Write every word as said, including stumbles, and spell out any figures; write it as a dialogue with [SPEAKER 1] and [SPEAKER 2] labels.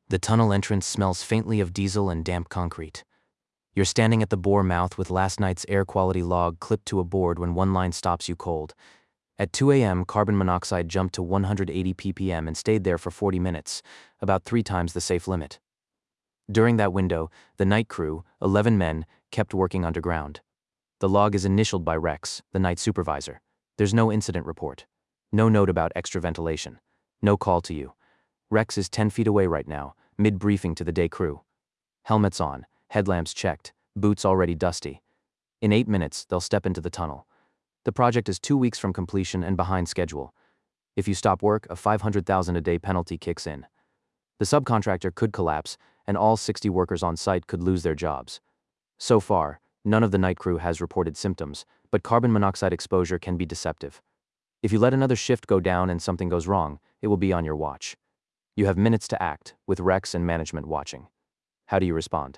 [SPEAKER 1] The tunnel entrance smells faintly of diesel and damp concrete. You're standing at the bore mouth with last night's air quality log clipped to a board when one line stops you cold. At two A M, carbon monoxide jumped to one hundred eighty p p m and stayed there for forty minutes, about three times the safe limit. During that window, the night crew, eleven men, kept working underground. The log is initialed by Rex, the night supervisor. There's no incident report. No note about extra ventilation. No call to you. Rex is ten feet away right now, mid-briefing to the day crew. Helmets on, headlamps checked, boots already dusty. In eight minutes, they'll step into the tunnel. The project is two weeks from completion and behind schedule. If you stop work, a five hundred thousand dollars a day penalty kicks in. The subcontractor could collapse, and all sixty workers on site could lose their jobs. So far, none of the night crew has reported symptoms, but carbon monoxide exposure can be deceptive. If you let another shift go down and something goes wrong, it will be on your watch. You have minutes to act, with Rex and management watching. How do you respond?